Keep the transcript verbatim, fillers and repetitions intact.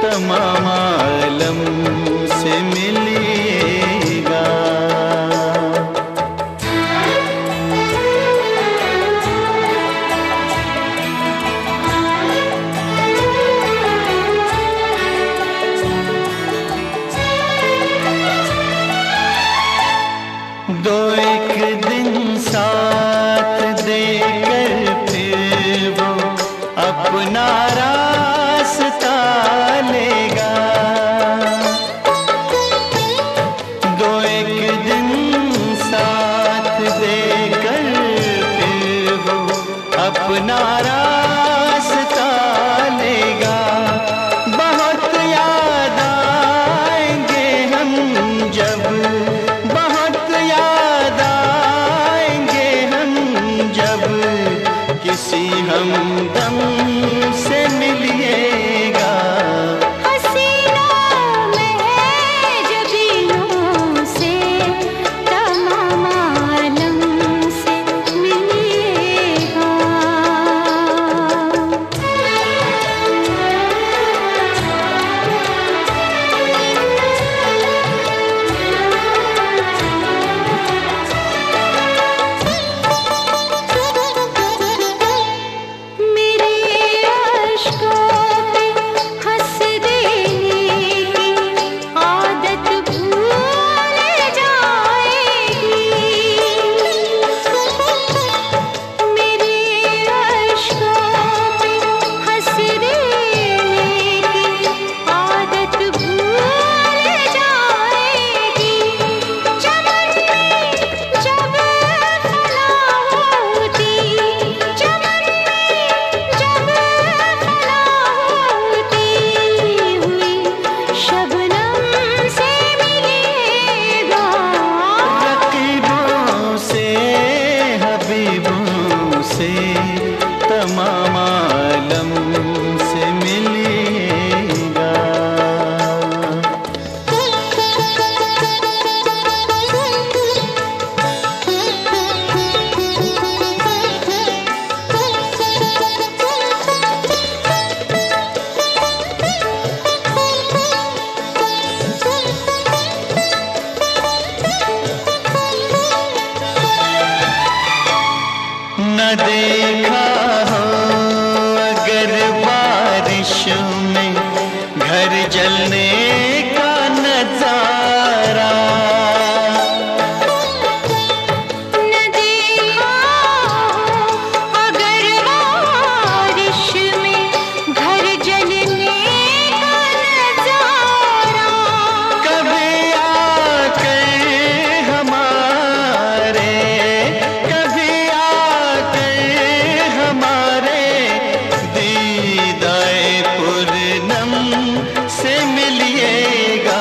तमाम आलम से मिलिएगा। दो एक दिन साथ देकर फिर वो अपना रास्ता लेगा। दो एक दिन साथ देकर फिर वो अपना रास्ता लेगा। बहुत याद आएंगे हम जब, किसी हमदम से मिलिएगा। हसीनों में जबीनों से तमाम आलम से मिलिएगा। तमाम आलम से मिलिएगा। न देखा हो अगर बारिश में घर जलने का नजारा। न देखा अगर बारिश में घर जलने का नजारा। कभी आकर हमारे, कभी आकर हमारे दीदाए पूर्णम से मिलिएगा।